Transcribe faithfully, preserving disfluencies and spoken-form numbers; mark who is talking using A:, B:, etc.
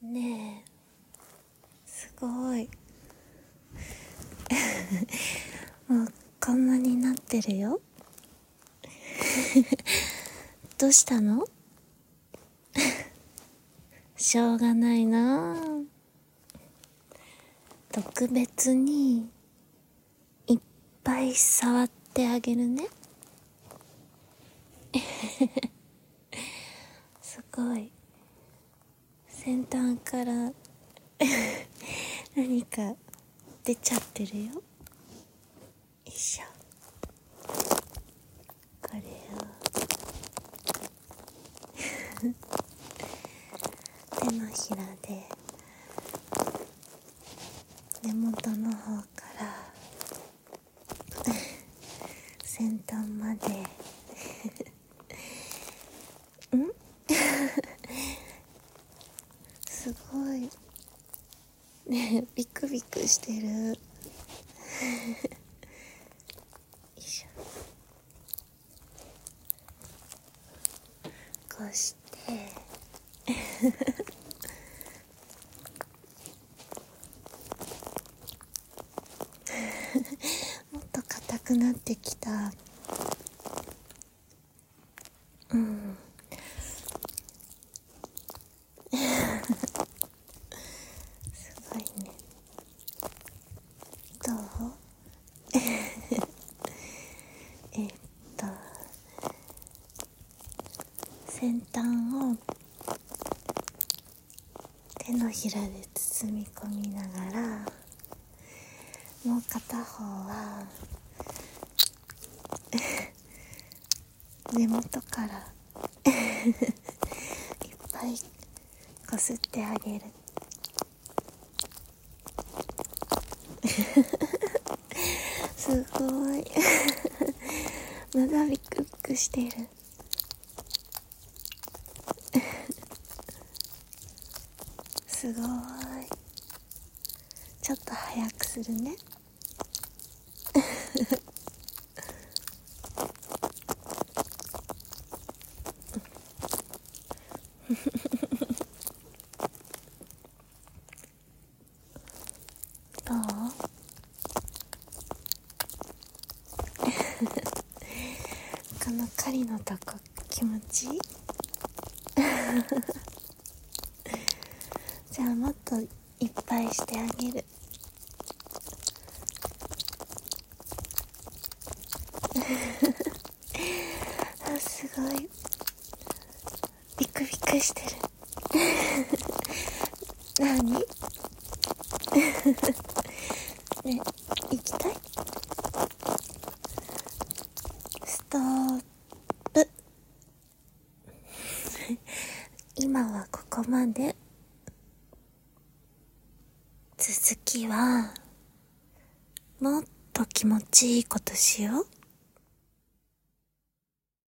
A: ねえ、すごいもうこんなになってるよどうしたのしょうがないなあ。特別にいっぱい触ってあげるねすごい先端から何か出ちゃってるよ。よいしょ。これを手のひらで根元の方から先端までんすごいねえ、ビクビクしてるよいしょ。こうしてもっと硬くなってきた。うんすごいね。どうえっと先端を手のひらで包み込みながら、もう片方は根元からいっぱいこすってあげるすごいまだビクビクしてるすごい。ちょっと早くするねどうこの狩りのとこ気持ちいいじゃあもっといっぱいしてあげるあ、すごいビクビクしてる何ね、行きたい？ストップ今はここまで。続きはもっと気持ちいいことしよう。